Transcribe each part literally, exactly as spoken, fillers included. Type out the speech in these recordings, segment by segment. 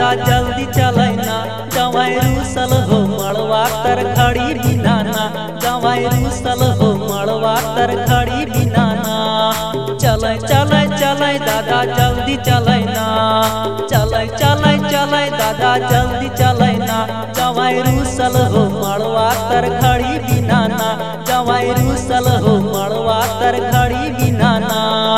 जल्दी चलैना जवाई रूसल हो मड़वा तर खड़ी बिनाना जवाई रूसल हो मड़वा तर खड़ी बिनाना चलै चलै चलै दादा जल्दी चलैना चलै चलै चलै दादा जल्दी चलैना जवाई रूसल हो मड़वा तर खड़ी बिनाना जवाई रूसल हो मड़वा तर खड़ी बिनाना।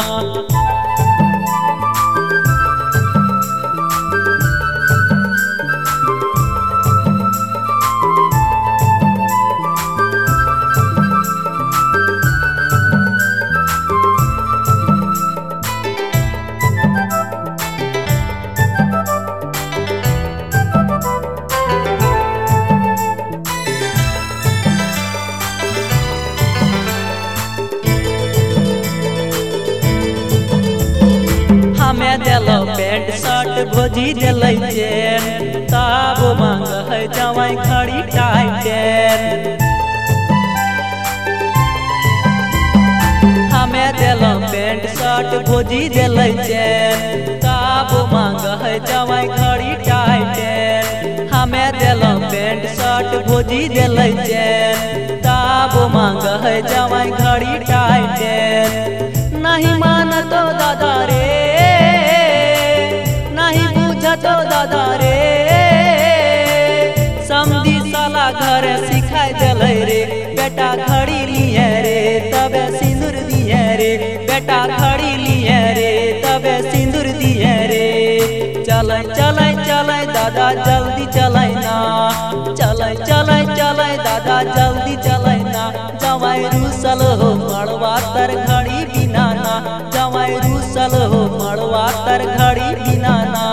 हमें दिलो पैंट शर्ट भोजी दिल चैन तब मांग है जवाई खड़ी टाइट हमें दिलो पैंट शर्ट भोजी दिल चैन तब मांग है जवाई खड़ी टाइट हमें दिलो पैंट शर्ट भोजी दिल चैन तब मांग है जवाई खड़ी टाइट नहीं मान तो दादा रे तो दादा रे समझी साला घर सिखाई दिल रे बेटा खड़ी लिए रे तबे सिंदूर दिए रे बेटा खड़ी लिए रे तबे सिंदूर दिए रे चलै चलै चलै दादा जल्दी चलैना चलै चलै चलै दादा जल्दी चलैना जवाई रूसल हो मड़वा तर खड़ी बिनाना जवाई रूसल हो मड़वा तर खड़ी बिनाना।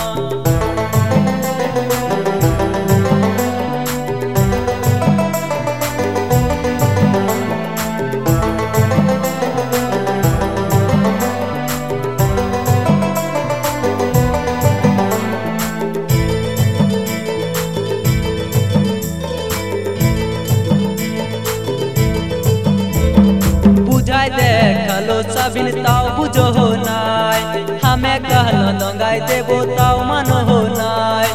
देखलो सबिन ताव बुझो हो नाय हमें कहलो दंगाई देबो ताव मानो हो नाय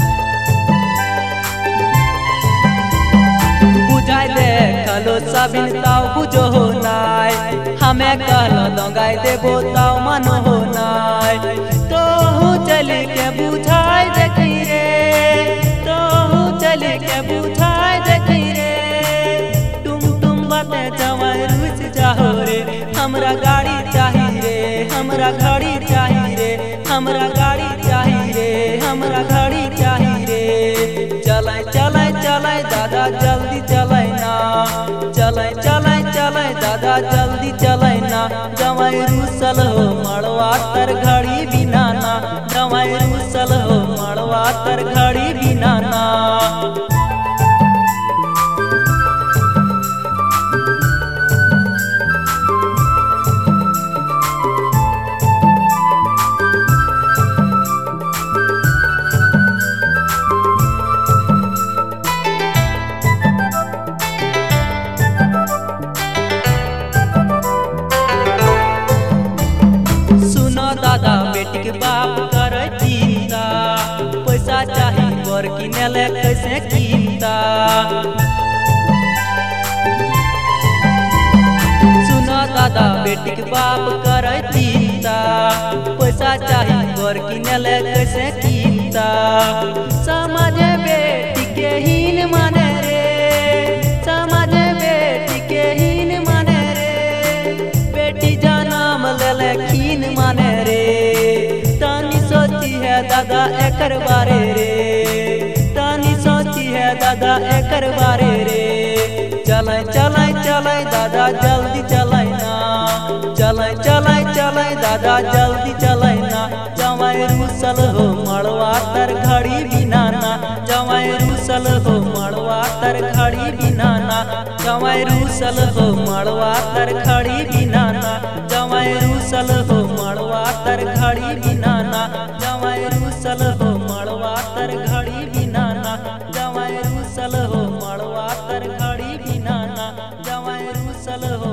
बुझाई देखलो सबिन ताव बुझो हो नाय हमें कहलो दंगाई देबो ताव मानो हो नाय तो हूँ चली के बुझाई देखी रे तो हूँ चली के बुझाई देखी रे तुम तुम बातें जवाई रूस जाहो रे हमरा गाड़ी चाहिए रे हमरा गाड़ी चाहिए रे हमरा गाड़ी चाहिए रे हमरा गाड़ी चाहिए रे चलै चलै चलै दादा जल्दी चलैना चलै चलै चलै दादा जल्दी चलैना जवाई रूसल हो मड़वा तर घड़ी बिनाना जवाई रूसल हो मड़वा तर घड़ी बिनाना। दादा बेटी के बाप कर चिंता पैसा चाही बर किने ले कैसे कीता सुनो दादा बेटी के बाप कर चिंता पैसा चाही बर किने ले कैसे कीता समाज बेटी के हीन माने रे समाज बेटी के हीन माने रे बेटी जन्म ले खीन माने दादा एकर बारे रे तानी सोची है दादा एकर बारे रे चलै चलै चलै दादा जल्दी चलैना चलै चलै चलै दादा जल्दी चलैना जवाई रूसल हो मड़वा तर घड़ी बिनाना जवाई रूसल हो मड़वा तर घड़ी बिनाना जवाई रूसल हो मड़वा तर घड़ी बिनाना जवाई रूसल हो मड़वा तर घड़ी बिनाना जवाई रूसल हो मड़वा तर घड़ी बिनाना जवाई रूसल हो मड़वा तर घड़ी बिनाना जवाई रूसल हो